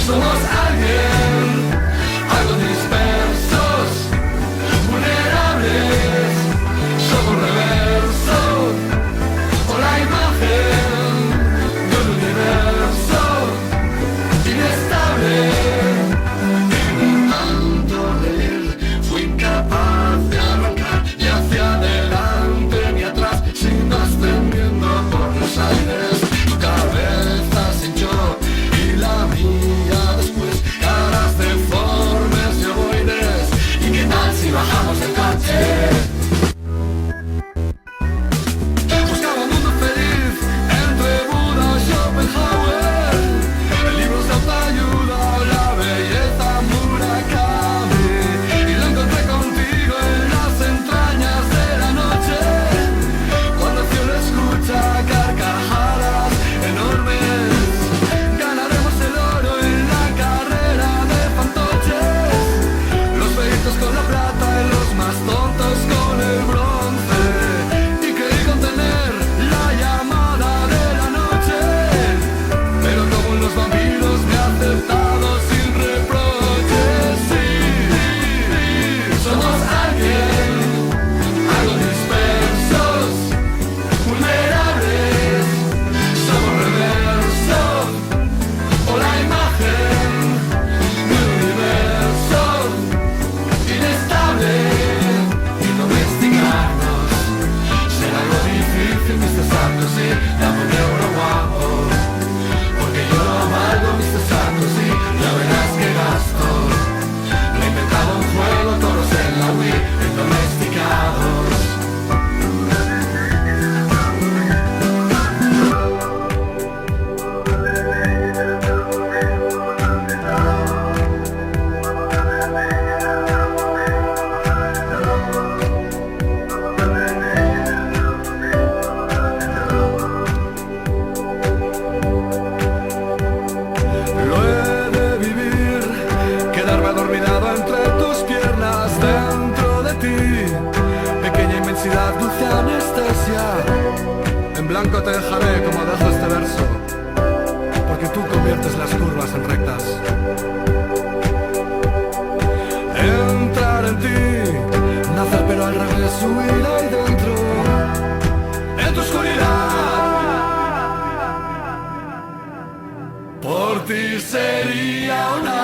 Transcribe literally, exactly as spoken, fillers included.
Somos alguien, algo dispersos, vulnerables, somos reverso, o la imagen de un universo inestable. Y de tanto reír fui incapaz de arrancar ni hacia adelante ni atrás, sino ascendiendo por los aires. Tu cabeza se hinchó y la mía después, caras deformes y ovoides. ¿Y qué tal si bajamos el coche? Buscaba un mundo feliz entre Buda y Schopenhauer, libros de autoayuda o la belleza Murakami, y lo encontré contigo en las entrañas de la noche, cuando el cielo escucha carcajadas enormes. Ganaremos el oro en la carrera de fantoches, los feitos con la plata y los más tontos con el bronce. Y creí contener la llamada de la noche, pero como los vampiros me ha aceptado sin reproches. Sí, somos alguien, algo dispersos, vulnerables, somos reverso, o la imagen de un universo inestable. Y domesticarnos será algo difícil, mister Sarkozy, dame un euro guapo, porque yo no valgo, mister Sarkozy, ya verás que gasto. Le he inventado un juego, toros en la Wii, en domesticados. Lo he de vivir, quedarme adormilado entre tus piernas, dentro de ti, pequeña inmensidad, dulce anestesia. En blanco te dejaré como dejo este verso, porque tú conviertes las curvas en rectas. Entrar en ti, nacer pero al revés, huir ahí dentro, en tu oscuridad. Por ti sería una